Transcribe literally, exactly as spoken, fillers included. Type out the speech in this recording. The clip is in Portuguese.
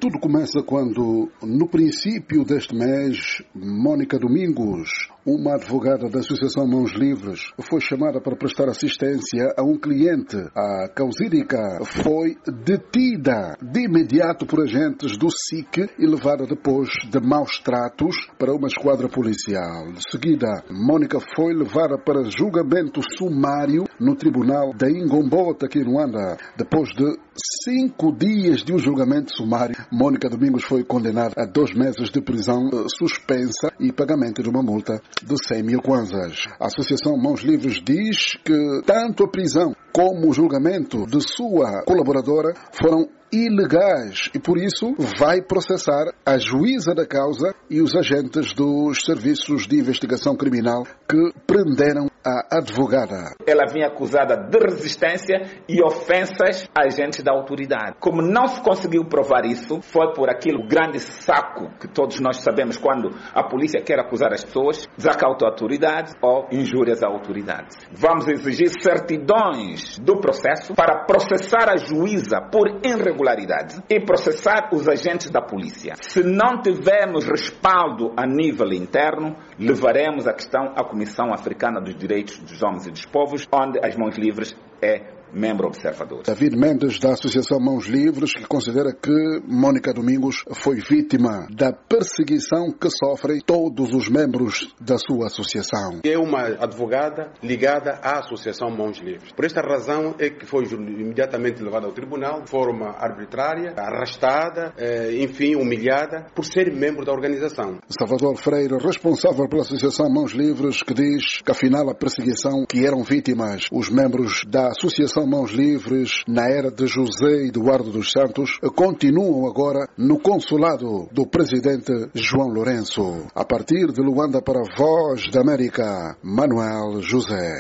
Tudo começa quando, no princípio deste mês, Mônica Domingos, uma advogada da Associação Mãos Livres, foi chamada para prestar assistência a um cliente. A causídica foi detida de imediato por agentes do S I C e levada depois de maus tratos para uma esquadra policial. De seguida, Mônica foi levada para julgamento sumário no Tribunal da Ingombota, aqui em Luanda. Depois de cinco dias de um julgamento sumário, Mônica Domingos foi condenada a dois meses de prisão suspensa e pagamento de uma multa de cem mil kwanzas. A Associação Mãos Livres diz que tanto a prisão como o julgamento de sua colaboradora foram ilegais e, por isso, vai processar a juíza da causa e os agentes dos serviços de investigação criminal que prenderam a advogada. Ela vinha acusada de resistência e ofensas a agentes da autoridade. Como não se conseguiu provar isso, foi por aquele grande saco que todos nós sabemos quando a polícia quer acusar as pessoas, desacauto à autoridade ou injúrias à autoridade. Vamos exigir certidões do processo para processar a juíza por irregularidade e processar os agentes da polícia. Se não tivermos respaldo a nível interno, levaremos a questão à Comissão Africana dos Direitos dos Homens e dos Povos, onde as Mãos Livres é membro observador. David Mendes, da Associação Mãos Livres, que considera que Mônica Domingos foi vítima da perseguição que sofrem todos os membros da sua associação. É uma advogada ligada à Associação Mãos Livres. Por esta razão é que foi imediatamente levada ao tribunal de forma arbitrária, arrastada, enfim, humilhada, por ser membro da organização. Salvador Freire, responsável pela Associação Mãos Livres, que diz que afinal a perseguição que eram vítimas os membros da Associação Mãos Livres na era de José Eduardo dos Santos continuam agora no consulado do presidente João Lourenço. A partir de Luanda para a Voz da América, Manuel José.